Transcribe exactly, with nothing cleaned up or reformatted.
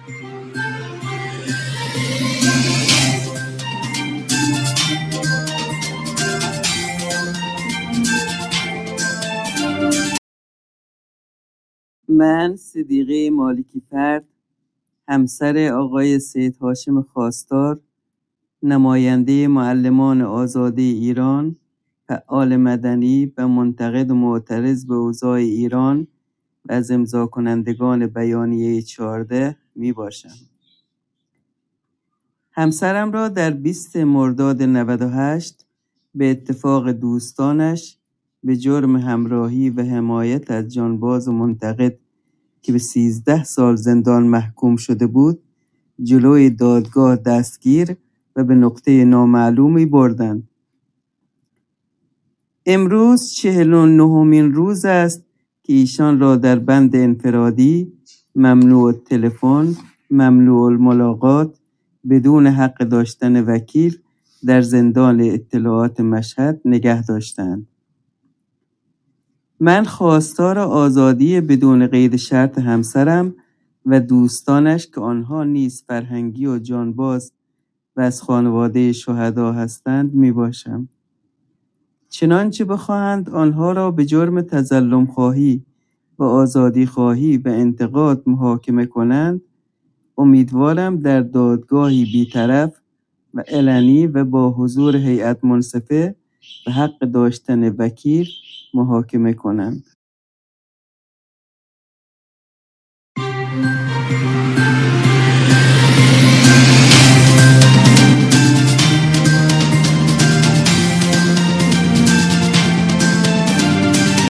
من صدیقه مالکی فرد، همسر آقای سید هاشم خواستار، نماینده معلمان آزادی ایران، فعال مدنی و منتقد و معترض به اوضاع ایران و از امضا کنندگان بیانیه چهارده می باشم. همسرم را در بیست مرداد نود و هشت به اتفاق دوستانش به جرم همراهی و حمایت از جانباز و منتقد که به سیزده سال زندان محکوم شده بود جلوی دادگاه دستگیر و به نقطه نامعلومی بردند. امروز چهل و نهمین روز است که ایشان را در بند انفرادی، ممنوع تلفن، ممنوع الملاقات، بدون حق داشتن وکیل در زندان اطلاعات مشهد نگه داشتند. من خواستار آزادی بدون قید شرط همسرم و دوستانش که آنها نیز فرهنگی و جانباز و از خانواده شهدا هستند می باشم. چنانچه بخواهند آنها را به جرم تظلم خواهی و آزادی خواهی و انتقاد محاکمه کنند، امیدوارم در دادگاهی بی‌طرف و علنی و با حضور هیئت منصفه به حق داشتن وکیل محاکمه کنند.